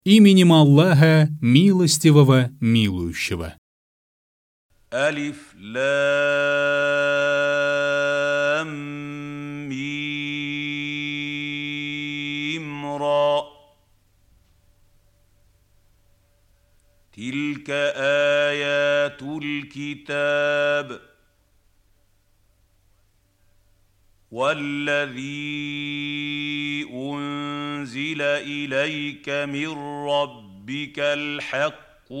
Именем Аллаха, милостивого, милующего. Алиф лам мим ра. Тилька аятуль китаб. والذي أنزل إليك من ربك الحق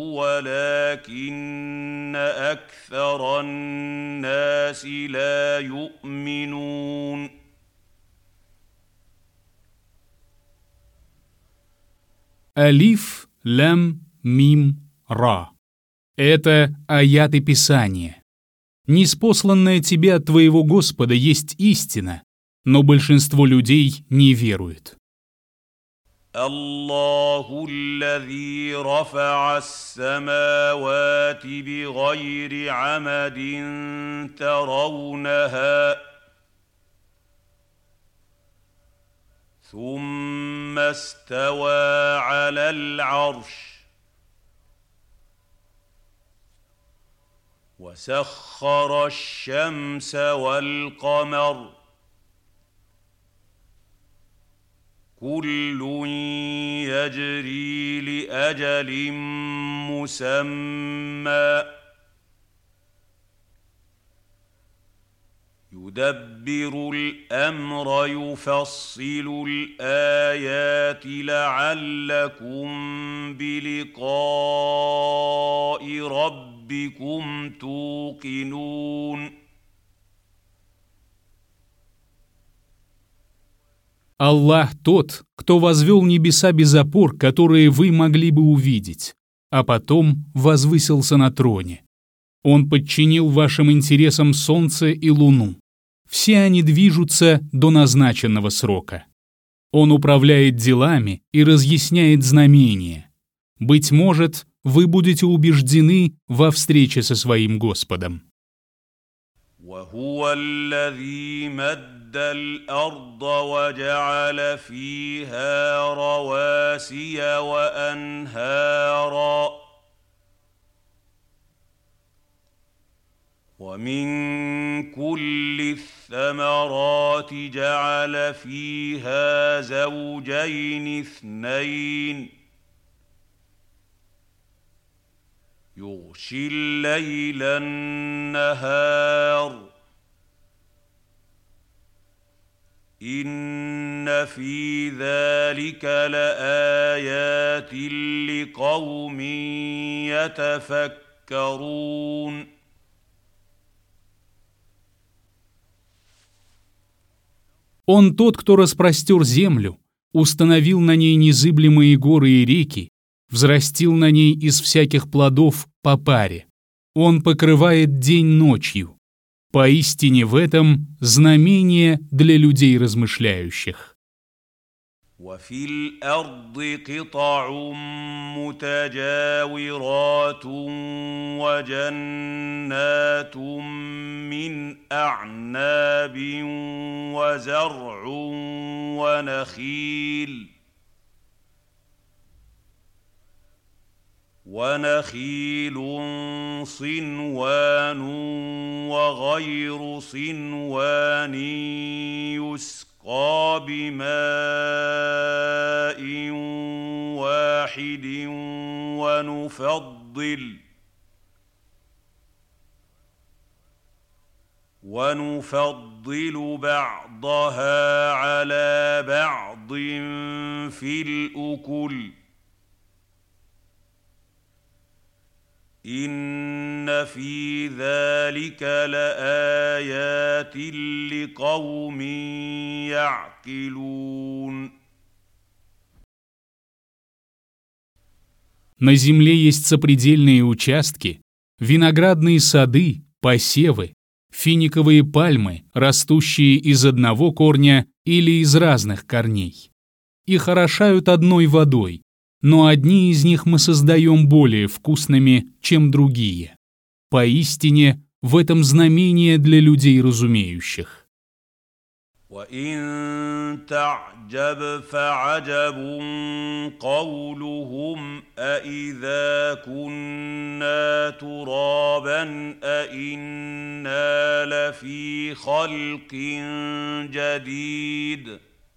ولكن أكثر الناس لا يؤمنون. Алиф, лям, мим, ра. Это аяты Писания. Ниспосланная тебе от твоего Господа есть истина, но большинство людей не верует. الله الذي رفع السماوات بغير عمد ترونها ثم استوى على العرش وسخر الشمس والقمر كل يجري لأجل مسمى يدبر الأمر يفصل الآيات لعلكم بلقاء ربكم توقنون. Аллах тот, кто возвел небеса без опор, которые вы могли бы увидеть, а потом возвысился на троне. Он подчинил вашим интересам солнце и луну. Все они движутся до назначенного срока. Он управляет делами и разъясняет знамения. Быть может, вы будете убеждены во встрече со своим Господом. الأرض وجعل فيها رواسي وأنهارا ومن كل الثمرات جعل فيها زوجين اثنين يغشي الليل النهار إن في ذلك لآيات لقوم يتفكرون. Он тот, кто распростер землю, установил на ней незыблемые горы и реки, взрастил на ней из всяких плодов по паре. Он покрывает день ночью. Поистине в этом знамение для людей размышляющих. وفي الأرض قطع متجاورات وجنات من أعناب وزرع ونخيل صنوان وغير صنوان يسقى بماء واحد ونفضل بعضها على بعض في الأكل إن في ذلك لآيات لقوم يعقلون. На земле есть сопредельные участки, виноградные сады, посевы, финиковые пальмы, растущие из одного корня или из разных корней. Их орошают одной водой, но одни из них мы создаем более вкусными, чем другие. Поистине, в этом знамение для людей разумеющих. وإن تعجب فعجب قولهم أإذا كنا ترابا أإنا لفي خلق جديد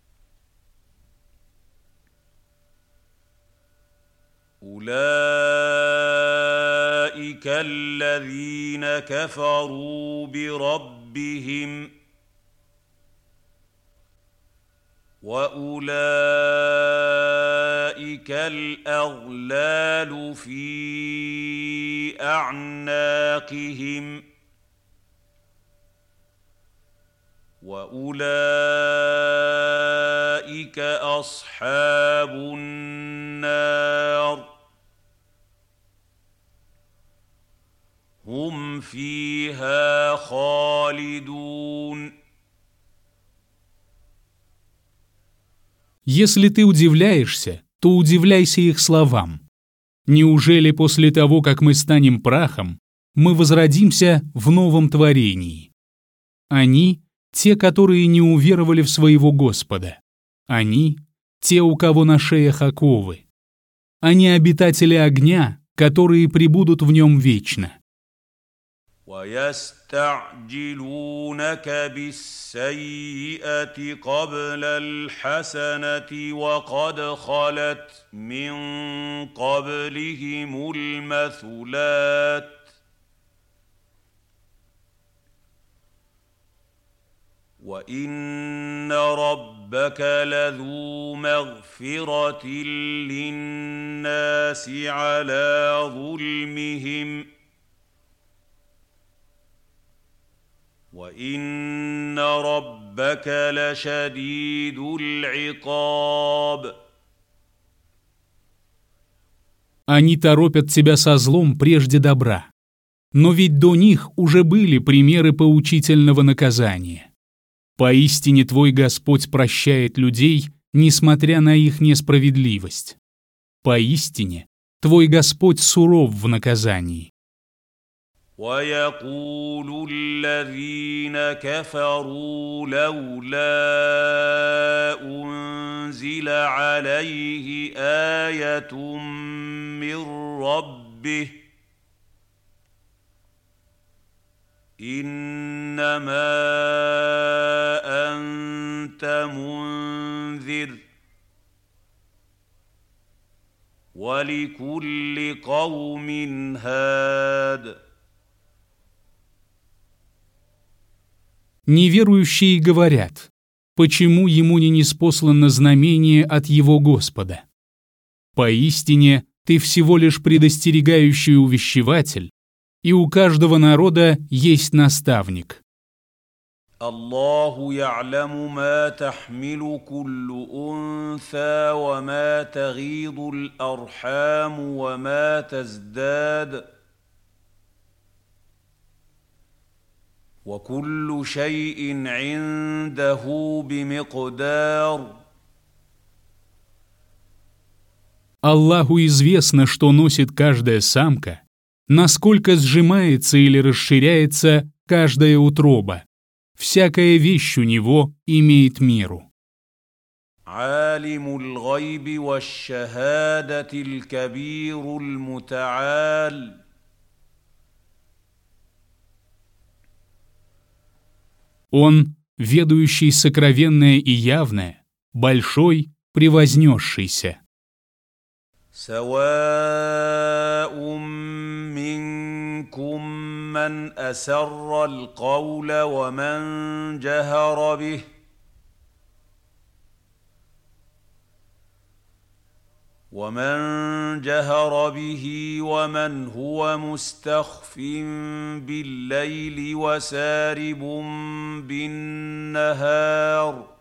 أولئك الذين كفروا بربهم وأولئك الأغلال في أعناقهم وأولئك أصحاب النار هم فيها خالدون. Если ты удивляешься, то удивляйся их словам. Неужели после того, как мы станем прахом, мы возродимся в новом творении? Они — те, которые не уверовали в своего Господа. Они — те, у кого на шеях оковы. Они обитатели огня, которые пребудут в нем вечно. ويستعجلونك بالسيئة قبل الحسنة وقد خلت من قبلهم المثلات وإن ربك لذو مغفرة للناس على ظلمهم وإن ربك لشديد العقاب. Они торопят тебя со злом прежде добра. Но ведь до них уже были примеры поучительного наказания. Поистине твой Господь прощает людей, несмотря на их несправедливость. Поистине твой Господь суров в наказании. ويقول الذين كفروا لولا أنزل عليه آية من ربه إنما أنت منذر ولكل قوم هاد. Неверующие говорят, почему ему не ниспослано знамение от его Господа? Поистине, ты всего лишь предостерегающий увещеватель, и у каждого народа есть наставник. الله يعلم ما تحمل كل أنثى وما تغيض الأرحام وما تزداد وكل شيء عنده بمقدار. Аллаху известно, что носит каждая самка, насколько сжимается или расширяется каждая утроба. Всякая вещь у него имеет меру. عالم الغيب والشهادة الكبير المتعال. Он, ведающий сокровенное и явное, большой, превознесшийся. سواء منكم من أسر القول ومن جهر به ومن هو مستخف بالليل وسارب بالنهار.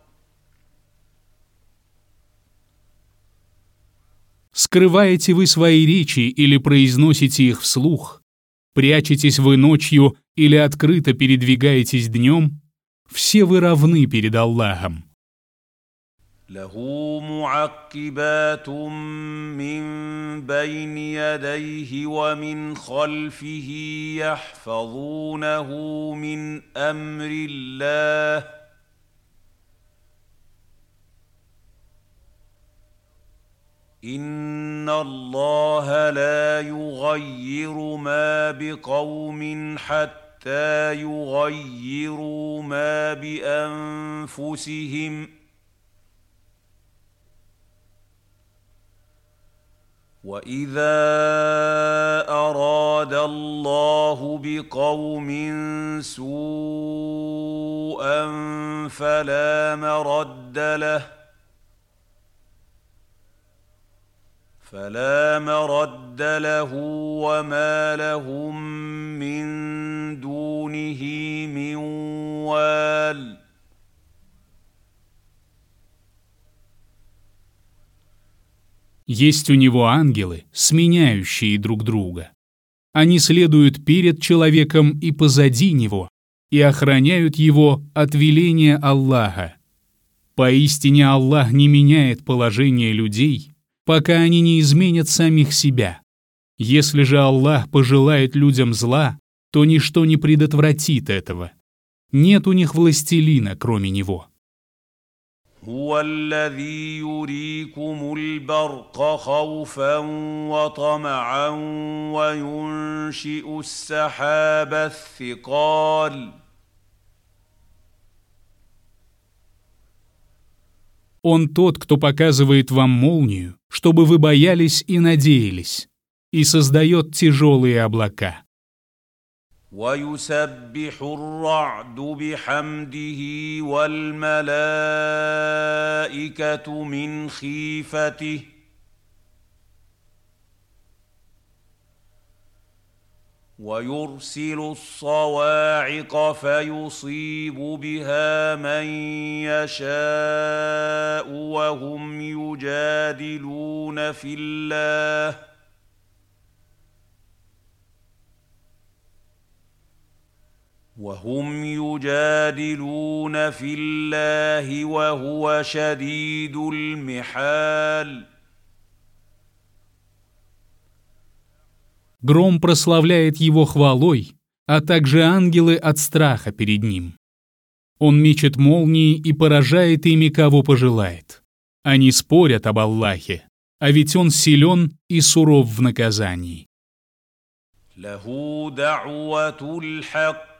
Скрываете вы свои речи или произносите их вслух? Прячетесь вы ночью или открыто передвигаетесь днем? Все вы равны перед Аллахом. له معقبات من بين يديه ومن خلفه يحفظونه من أمر الله إن الله لا يغير ما بقوم حتى يغيروا ما بأنفسهم وإذا أراد الله بقوم سوءا فلا مرد له وما لهم من دونه من وال Есть у него ангелы, сменяющие друг друга. Они следуют перед человеком и позади него, и охраняют его от веления Аллаха. Поистине Аллах не меняет положение людей, пока они не изменят самих себя. Если же Аллах пожелает людям зла, то ничто не предотвратит этого. Нет у них властелина, кроме него. هو الذي يريكم البرق خوفا وطمعا وينشئ السحاب الثقال Он тот, кто показывает вам молнию, чтобы вы боялись и надеялись, и создает тяжелые облака. ويسبح الرعد بحمده والملائكة من خيفته ويرسل الصواعق فيصيب بها من يشاء وهم يجادلون في الله وهو شديد المحال. Гром прославляет его хвалой, а также ангелы от страха перед ним. Он мечет молнии и поражает ими, кого пожелает. Они спорят об Аллахе, а ведь он силен и суров в наказании. لَهُ دَعْوَةُ الْحَقِّ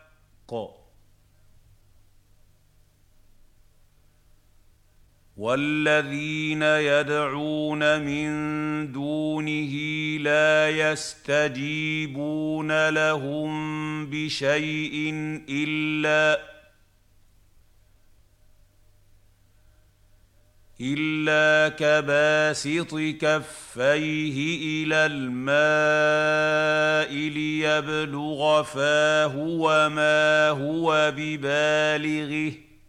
والذين يدعون من دونه لا يستجيبون لهم بشيء إلا كباسط كفيه إلى الماء ليبلغ فاه وما هو ببالغه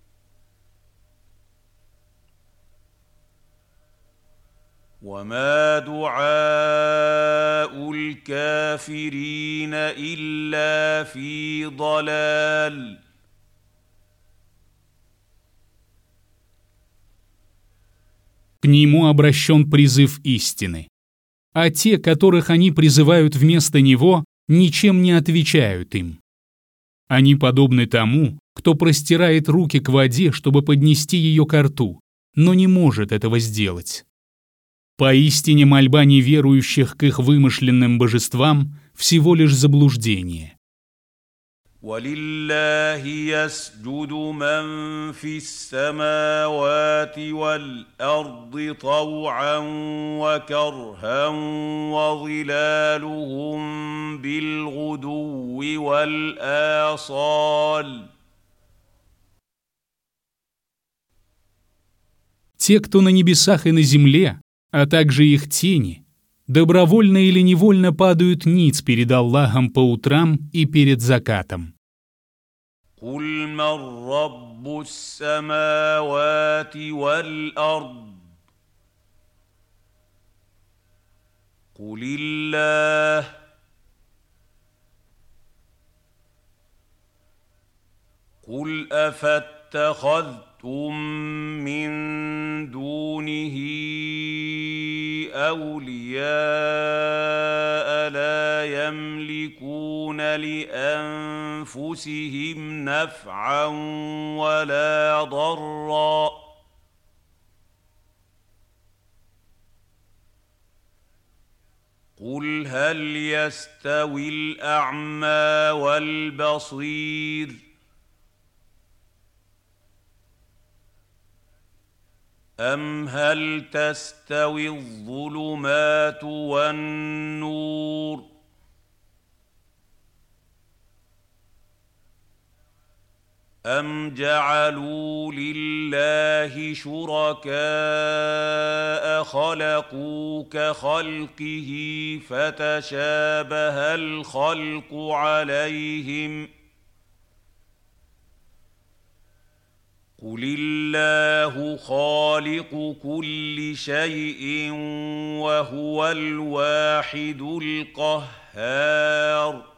وما دعاء الكافرين إلا في ضلال. К нему обращен призыв истины. А те, которых они призывают вместо него, ничем не отвечают им. Они подобны тому, кто простирает руки к воде, чтобы поднести ее ко рту, но не может этого сделать. Поистине мольба неверующих к их вымышленным божествам всего лишь заблуждение. وَلِلَّهِ يَسْجُدُ مَن فِي السَّمَاوَاتِ وَالْأَرْضِ طَوْعًا وَكَرْهًا وَظِلَالُهُم بِالْغُدُوِّ وَالْآصَالِ. Те, кто на небесах и на земле, а также их тени, добровольно или невольно падают ниц перед Аллахом по утрам и перед закатом. قُلْ مَن رَّبُّ السَّمَاوَاتِ وَالْأَرْضِ قُلِ اللَّهُ قُلْ أَفَاتَّخَذْتُم مِّن دُونِهِ أَوْلِيَاءَ لَا يَمْلِكُونَ لِأَنفُسِهِمْ نَفْعًا وَلَا ضَرًّا قل هل يستوي الأعمى والبصير أم هل تستوي الظلمات والنور أم جعلوا لله شركاء خلقوا كخلقه فتشابه الخلق عليهم قل الله خالق كل شيء وهو الواحد القهار.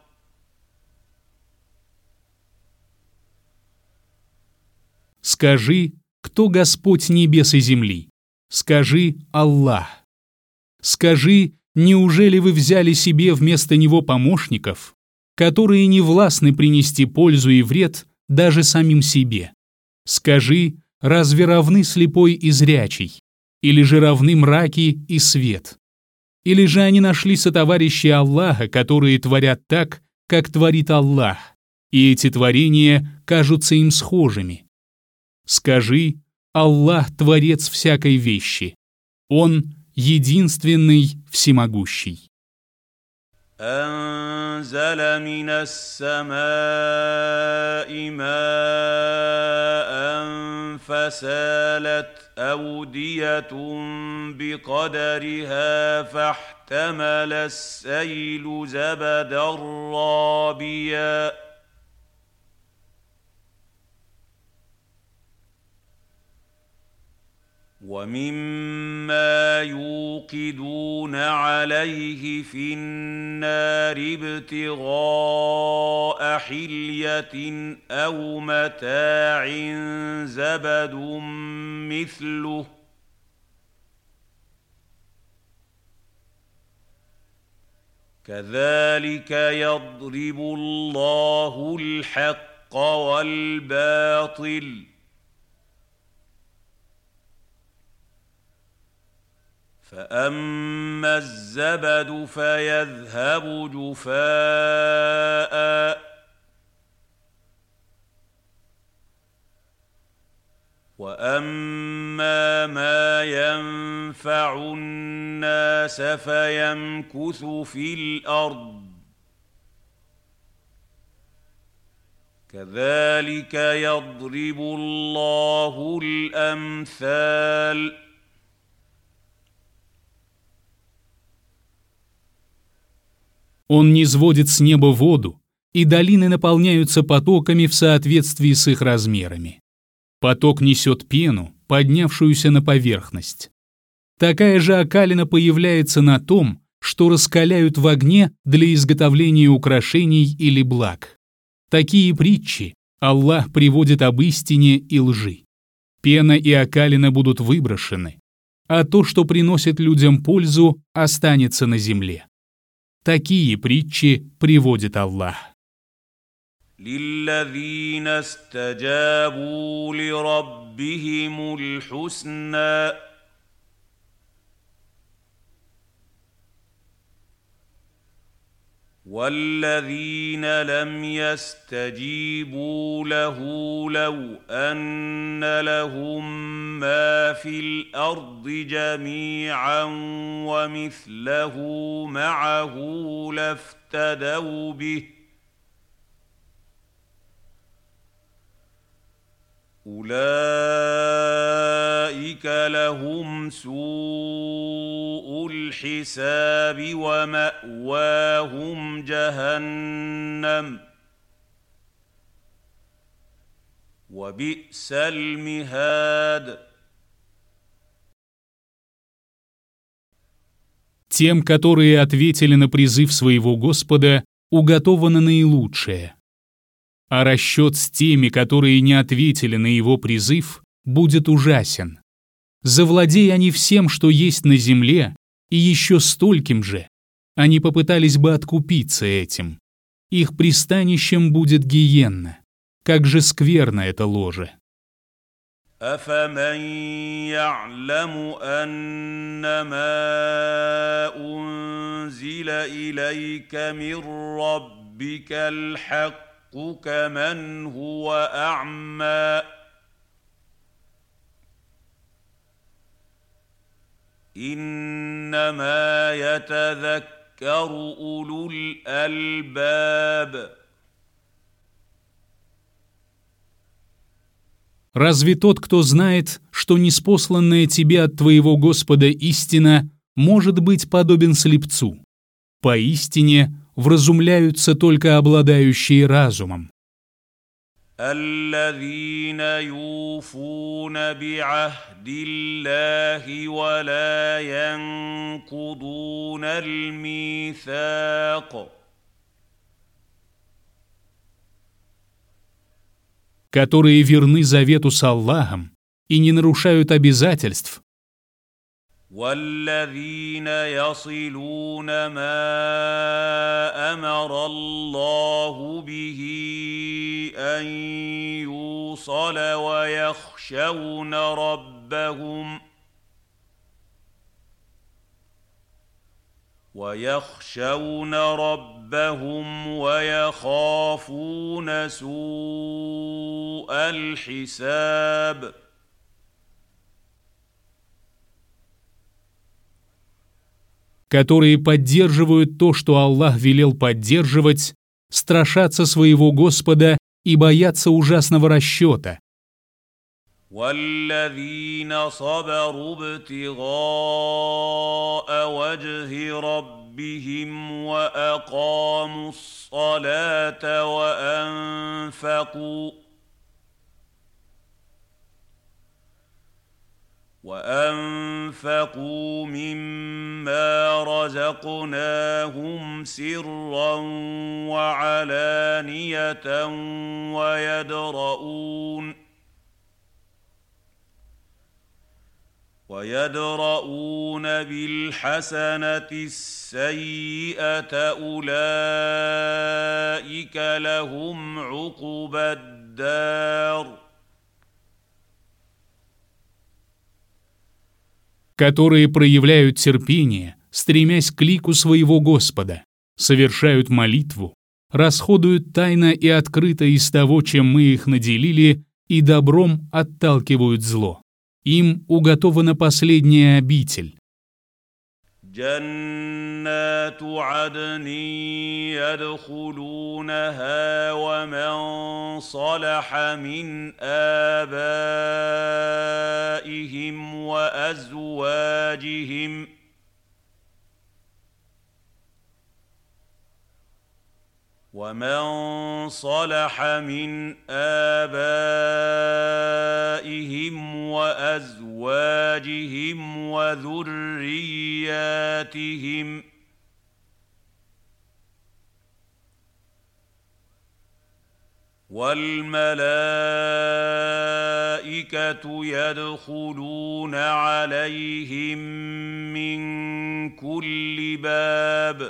Скажи, кто Господь небес и земли? Скажи, Аллах. Скажи, неужели вы взяли себе вместо Него помощников, которые не властны принести пользу и вред даже самим себе? Скажи, разве равны слепой и зрячий? Или же равны мраки и свет? Или же они нашли сотоварищи Аллаха, которые творят так, как творит Аллах, и эти творения кажутся им схожими? Скажи, Аллах – Творец всякой вещи. Он – единственный, всемогущий. أنزل من السماء ماء فسالت أودية بقدرها فاحتمل السيل زبدا رابيا ومما يوقدون عليه في النار ابتغاء حلية أو متاع زبد مثله كذلك يضرب الله الحق والباطل فأما الزبد فيذهب جفاء وأما ما ينفع الناس فيمكث في الأرض كذلك يضرب الله الأمثال. Он низводит с неба воду, и долины наполняются потоками в соответствии с их размерами. Поток несет пену, поднявшуюся на поверхность. Такая же окалина появляется на том, что раскаляют в огне для изготовления украшений или благ. Такие притчи Аллах приводит об истине и лжи. Пена и окалина будут выброшены, а то, что приносит людям пользу, останется на земле. Такие притчи приводит Аллах. للذين استجابوا لربهم الحسنى والذين لم يستجيبوا له لو أن لهم ما في الأرض جميعا ومثله معه لافتدوا به أولئك لهم سوء الحساب ومأواهم جهنم وبئس المهاد. Тем, которые ответили на призыв своего Господа, уготовано наилучшее. А расчет с теми, которые не ответили на его призыв, будет ужасен. Завладей они всем, что есть на земле, и еще стольким же, они попытались бы откупиться этим. Их пристанищем будет гиенна. Как же скверно это ложе. أفمن يعلم أنما أنزل إليك من ربك الحق كمن هو أعمى إنما يتذكر أولو الألباب. Разве тот, кто знает, что ниспосланная тебе от твоего Господа истина, может быть подобен слепцу? Поистине вразумляются только обладающие разумом. الذين يوفون بعهد الله ولا ينقضون الميثاق Которые верны завету с Аллахом и не нарушают обязательств, والذين يصلون ما أمر الله به أن يوصل ويخشون ربهم ويخافون سوء الحساب. которые поддерживают то, что Аллах велел поддерживать, страшатся своего Господа и боятся ужасного расчета. والذين صبروا ابتغاء وجه ربهم وأقاموا الصلاة وأنفقوا مما رزقناهم سرا وعلانية ويدرؤون بالحسنة السيئة أولئك لهم عقبى الدار. которые проявляют терпение, стремясь к лику своего Господа, совершают молитву, расходуют тайно и открыто из того, чем мы их наделили, и добром отталкивают зло. Им уготована последняя обитель. جنات عدن يدخلونها ومن صلح من آبائهم وأزواجهم وذرياتهم والملائكة يدخلون عليهم من كل باب.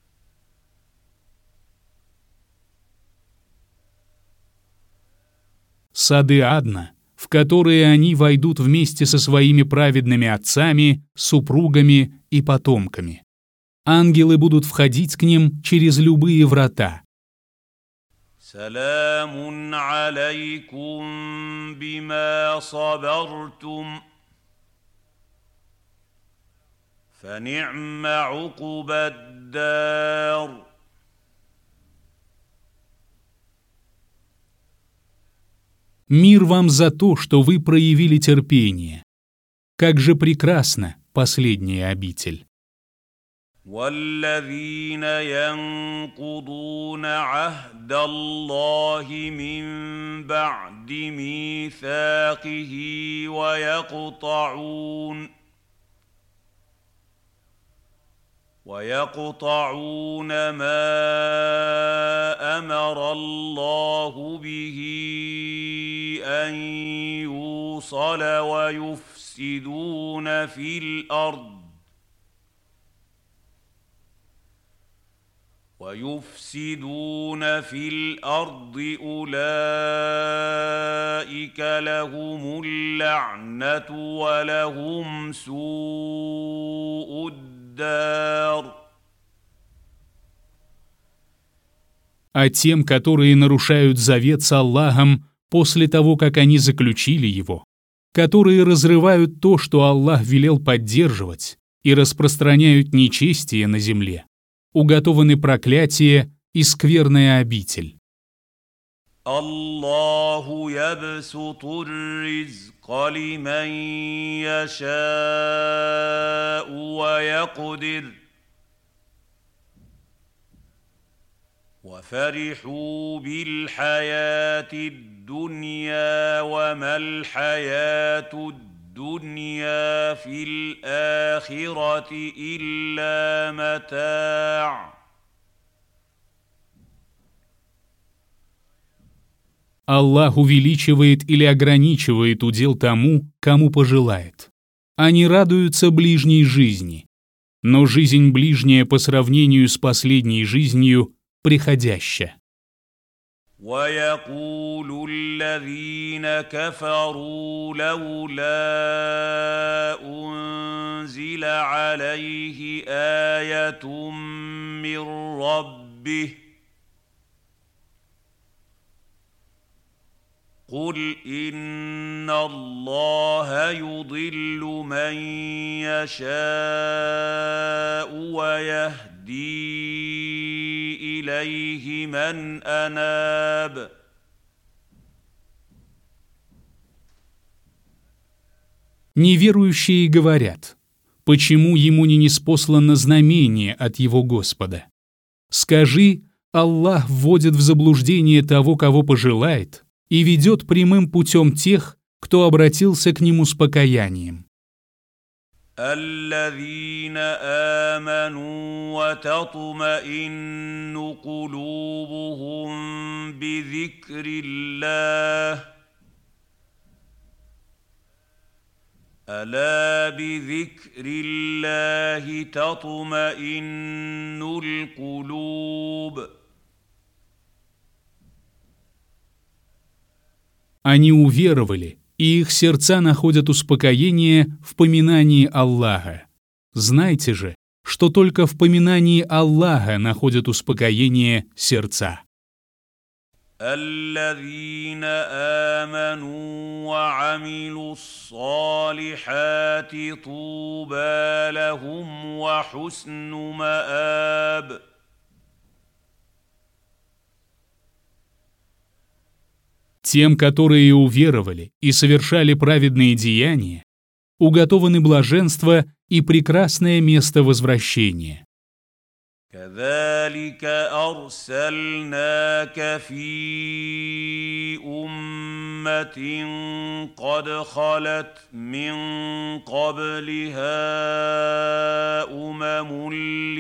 Сады Адна, в которые они войдут вместе со своими праведными отцами, супругами и потомками. Ангелы будут входить к ним через любые врата. سلام عليكم بما صبرتم فنعم عقبى الدار. Мир вам за то, что вы проявили терпение. Как же прекрасна последняя обитель. والذين ينقضون عهد الله من بعد ميثاقه ويقطعون ما أمر الله به أن يوصل ويفسدون في الأرض ويفسدون في الأرض أولئك لهم اللعنة ولهم سوء الدار. А тем, которые нарушают завет с Аллахом после того, как они заключили его, которые разрывают то, что Аллах велел поддерживать, и распространяют нечестие на земле, уготованы проклятие и скверная обитель. الله يبسط الرزق لمن يشاء ويقدر وفرحوا بالحياة الدنيا وما الحياة الدنيا في الآخرة إلا متاع. Аллах увеличивает или ограничивает удел тому, кому пожелает. Они радуются ближней жизни, но жизнь ближняя по сравнению с последней жизнью приходящая. ويقول الذين كفروا لولا أنزل عليه آية من ربه قل إن الله يضل من يشاء ويهدي إليه من أناب. Неверующие говорят: почему ему не ниспослано знамение от его Господа? Скажи: Аллах вводит в заблуждение того, кого пожелает, и ведет прямым путем тех, кто обратился к нему с покаянием. الذين آمنوا وتطمئن قلوبهم بذكر الله ألا بذكر الله تطمئن القلوب. Они уверовали, и их сердца находят успокоение в поминании Аллаха. Знайте же, что только в поминании Аллаха находят успокоение сердца. الذين آمنوا وعملوا الصالحات طوبى لهم وحسن مآب. Тем, которые уверовали и совершали праведные деяния, уготованы блаженство и прекрасное место возвращения. كذلك أرسلناك في أمة قد خلت من قبلها أمم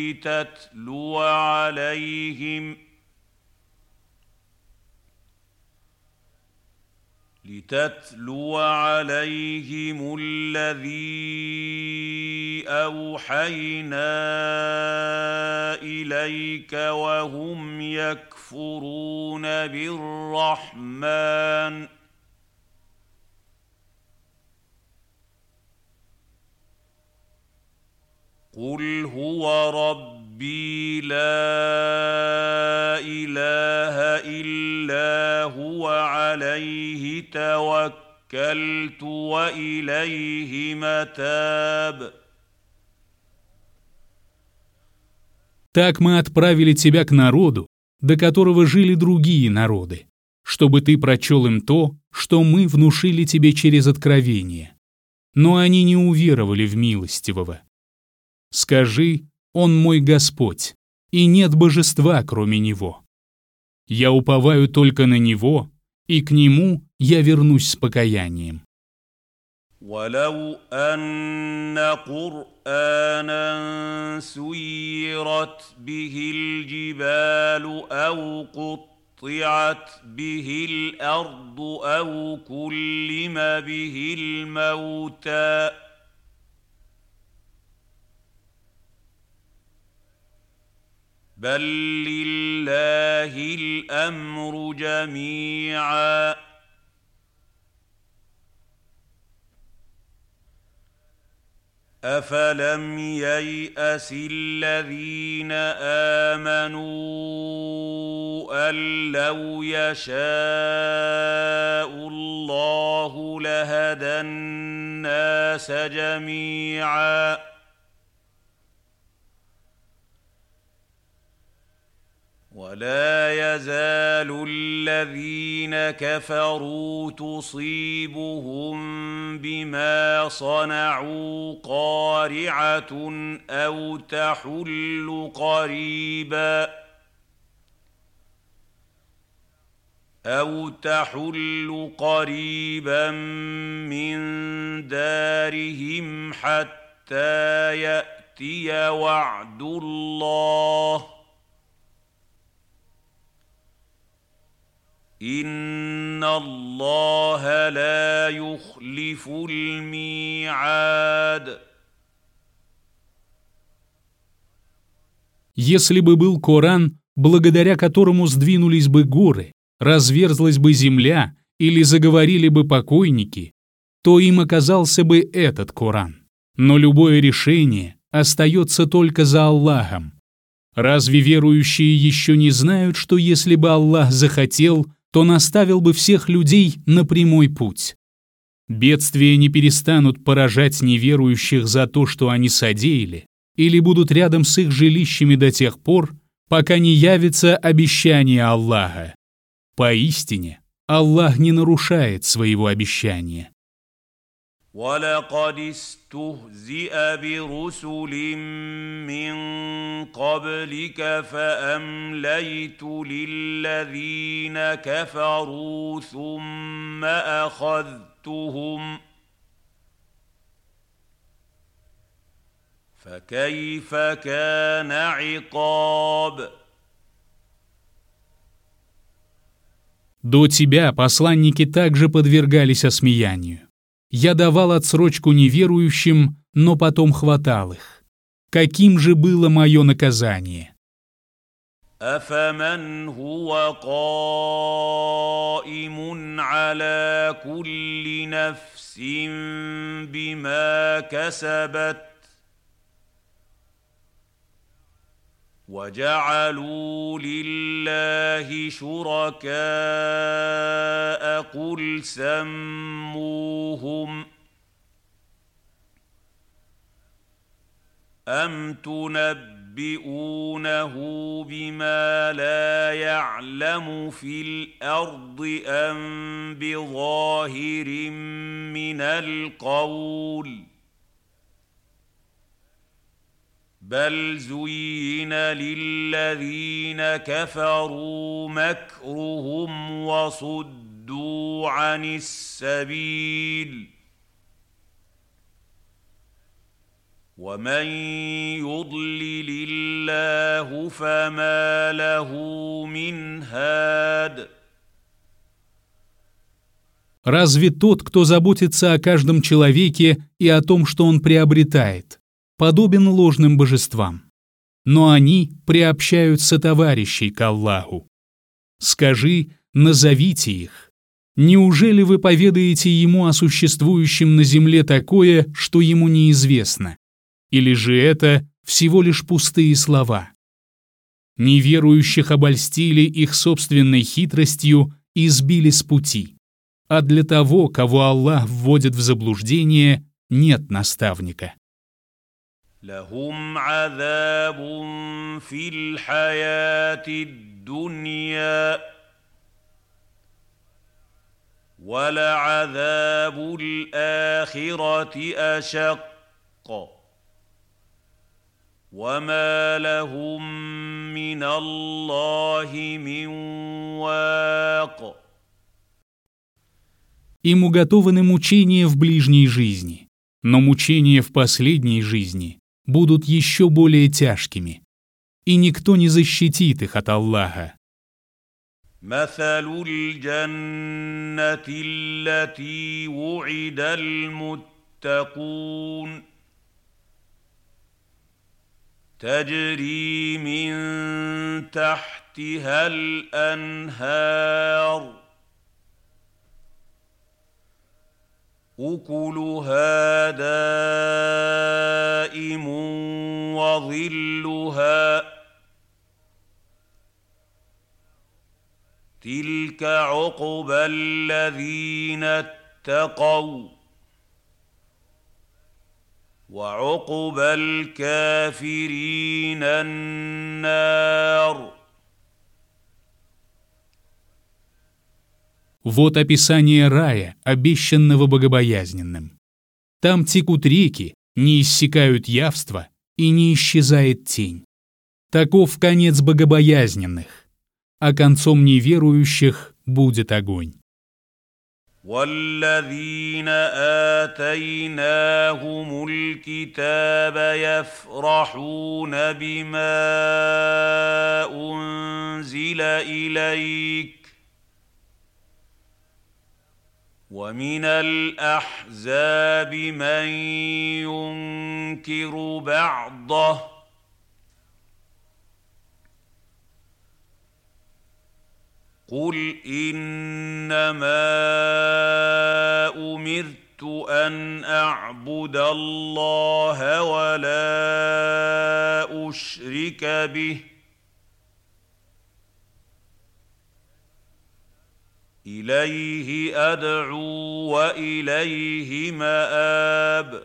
لتتلو عليهم الذي أوحينا إليك وهم يكفرون بالرحمن قل هو ربي لا إله إلا هو عليه توكلت وإليه متاب. Так мы отправили тебя к народу, до которого жили другие народы, чтобы ты прочел им то, что мы внушили тебе через откровение. Но они не уверовали в милостивого. Скажи: Он мой Господь, и нет божества, кроме Него. Я уповаю только на Него, и к Нему я вернусь с покаянием. ولو أن قرآنا سيرت به الجبال أو قطعت به الأرض أو كلم به الموتى بل لله الأمر جميعا أفلم ييأس الذين آمنوا أن لو يشاء الله لهدى الناس جميعا ولا يزال الذين كفروا تصيبهم بما صنعوا قارعة أو تحل قريبا من دارهم حتى يأتي وعد الله إن الله لا يخلف الميعاد. Если бы был Коран, благодаря которому сдвинулись бы горы, разверзлась бы земля или заговорили бы покойники, то им оказался бы этот Коран. Но любое решение остается только за Аллахом. Разве верующие еще не знают, что если бы Аллах захотел, то наставил бы всех людей на прямой путь? Бедствия не перестанут поражать неверующих за то, что они содеяли, или будут рядом с их жилищами до тех пор, пока не явится обещание Аллаха. Поистине, Аллах не нарушает своего обещания. وَلَقَدِ اسْتُهْزِئَ بِرُسُلٍ مِّن قَبْلِكَ فَأَمْلَيْتُ لِلَّذِينَ كَفَرُوا ثُمَّ أَخَذْتُهُمْ فَكَيْفَ كَانَ عِقَابِ. До тебя посланники также подвергались осмеянию. Я давал отсрочку неверующим, но потом хватал их. Каким же было мое наказание? أَفَمَنْ هُوَ قَائِمٌ عَلَى كُلِّ نَفْسٍ بِمَا كَسَبَتْ وَجَعَلُوا لِلَّهِ شُرَكَاءَ قُلْ سَمُّوهُمْ أَمْ تُنَبِّئُونَهُ بِمَا لَا يَعْلَمُ فِي الْأَرْضِ أَمْ بِظَاهِرٍ مِّنَ الْقَوْلِ بل زين للذين كفروا مكرهم وصدوا عن السبيل ومن يضلل الله فما له من هاد. Разве тот, кто заботится о каждом человеке и о том, что он приобретает, подобен ложным божествам? Но они приобщают сотоварищей к Аллаху. Скажи, назовите их. Неужели вы поведаете ему о существующем на земле такое, что ему неизвестно? Или же это всего лишь пустые слова? Неверующих обольстили их собственной хитростью и сбили с пути. А для того, кого Аллах вводит в заблуждение, нет наставника. لهم عذاب في الحياة الدنيا ولعذاب الآخرة أشق وما لهم من الله من واق. Им уготованы мучения в ближней жизни, но мучения в последней жизни будут еще более тяжкими, и никто не защитит их от Аллаха. مثل الجنة التي وعد المتقون تجري من تحتها الأنهار أكلها دائم وظلها تلك عقبى الذين اتقوا وعقبى الكافرين النار. Вот описание рая, обещанного богобоязненным. Там текут реки, не иссякают явства и не исчезает тень. Таков конец богобоязненных, а концом неверующих будет огонь. والذين آتيناهم الكتاب يفرحون بما أنزل إليك ومن الأحزاب من ينكر بعضه قل إنما أمرت أن أعبد الله ولا أشرك به إليه أدعو وإليه مآب.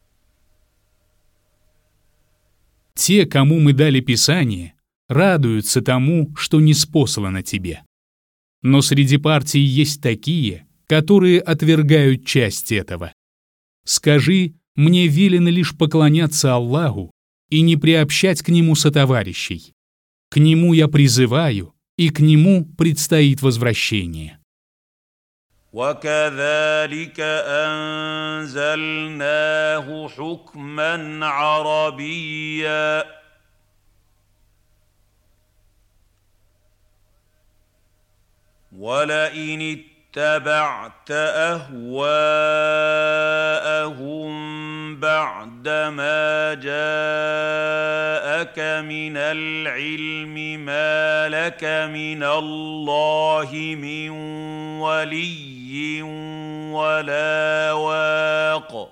Те, кому мы дали Писание, радуются тому, что ниспослано тебе. Но среди партий есть такие, которые отвергают часть этого. Скажи, мне велено лишь поклоняться Аллаху и не приобщать к Нему сотоварищей. К Нему я призываю, и к Нему предстоит возвращение. وكذلك أنزلناه حكما عربيا ولئن اتبعت أهواءهم بعدما جاءك من العلم ما لك من الله من ولي ولا واق.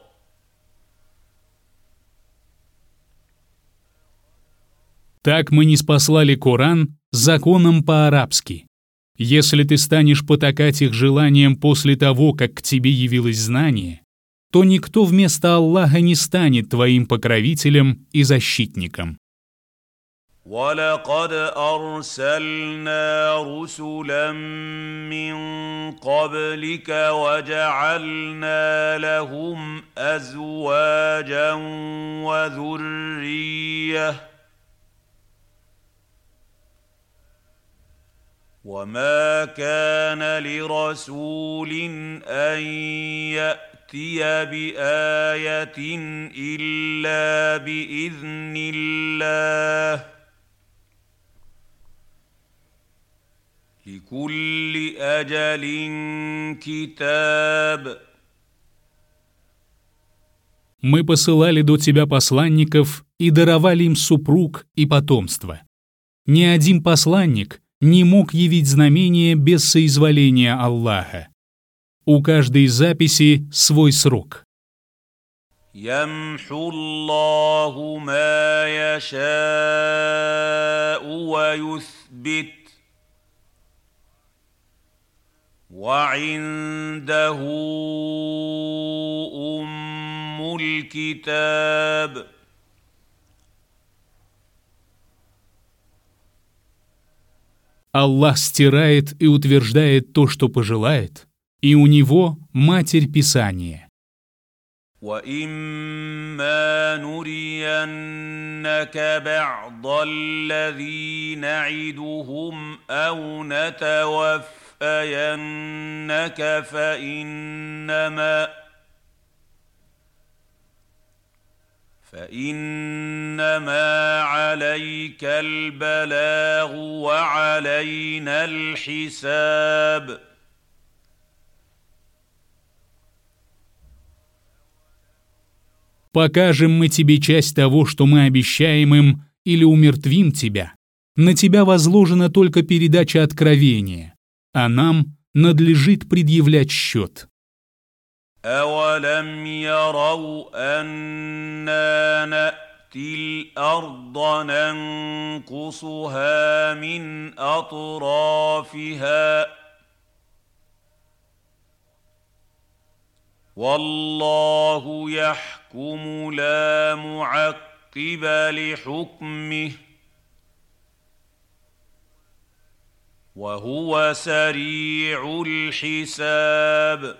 Так мы ниспослали Коран законом по-арабски. Если ты станешь потакать их желаниям после того, как к тебе явилось знание, то никто вместо Аллаха не станет твоим покровителем и защитником. وَلَقَدْ أَرْسَلْنَا رُسُلًا مِّن قَبْلِكَ وَجَعَلْنَا لَهُمْ أَزْوَاجًا وَذُرِّيَّةً وَمَا كَانَ لِرَسُولٍ أَن يَأْتِيَ بِآيَةٍ إِلَّا بِإِذْنِ اللَّهِ لِكُلِّ أَجَلٍ كِتَابٌ. Мы посылали до тебя посланников и даровали им супруг и потомство. Ни один посланник не мог явить знамение без соизволения Аллаха. У каждой записи свой срок. يَمْحُو اللَّهُ مَا يَشَاءُ وَيُثْبِتُ وَعِندَهُ أُمُّ الْكِتَابِ. Аллах стирает и утверждает то, что пожелает, и у Него Матерь Писания. وَإِمَّا نُرِيَنَّكَ بَعْضَ الَّذِي نَعِدُهُمْ أَوْ نَتَوَفَّيَنَّكَ فإنما عليك البلاغ وعلينا الحساب. Покажем мы тебе часть того, что мы обещаем им, или умертвим тебя. На тебя возложена только передача откровения, а нам надлежит предъявлять счет». أَوَلَمْ يَرَوْا أَنَّا نَأْتِي الْأَرْضَ نَنقُصُهَا مِنْ أَطْرَافِهَا وَاللَّهُ يَحْكُمُ لَا مُعَقِّبَ لِحُكْمِهِ وَهُوَ سَرِيعُ الْحِسَابِ.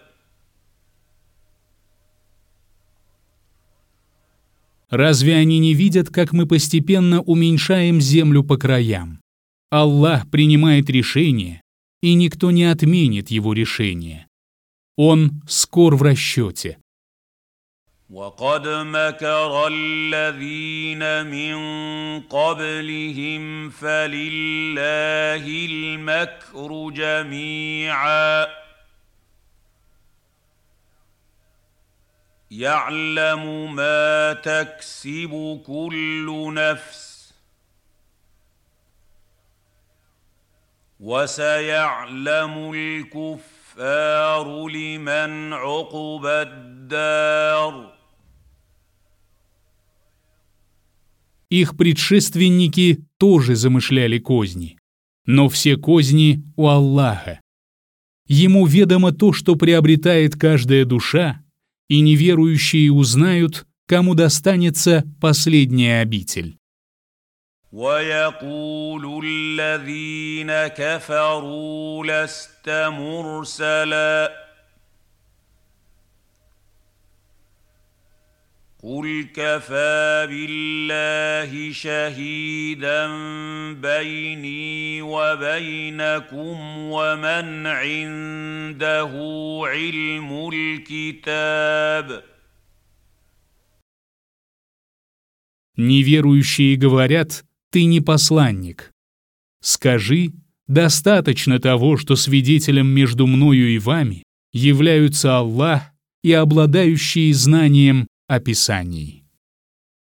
Разве они не видят, как мы постепенно уменьшаем землю по краям? Аллах принимает решение, и никто не отменит его решение. Он скор в расчете. وَقَدْ مَكَرَ الَّذِينَ مِن قَبْلِهِمْ فَلِلَّهِ الْمَكْرُ جَمِيعًا يَعْلَمُ مَا تَكْسِبُ كُلُّ نَفْسٍ وَسَيَعْلَمُ الْكُفَّارُ لِمَنْ عُقْبَى الدَّارِ. Их предшественники тоже замышляли козни, но все козни у Аллаха. Ему ведомо то, что приобретает каждая душа, и неверующие узнают, кому достанется последняя обитель. وَيَقُولُ الَّذِينَ كَفَرُوا لَسْتَ مُرْسَلًا قُلْ كَفَى بِاللَّهِ شَهِيدًا بَيْنِي وَبَيْنَكُمْ وَمَنْ عِندَهُ عِلْمُ الْكِتَابِ. Неверующие говорят: «Ты не посланник». Скажи: «Достаточно того, что свидетелем между мною и вами являются Аллах и обладающие знанием о Писании».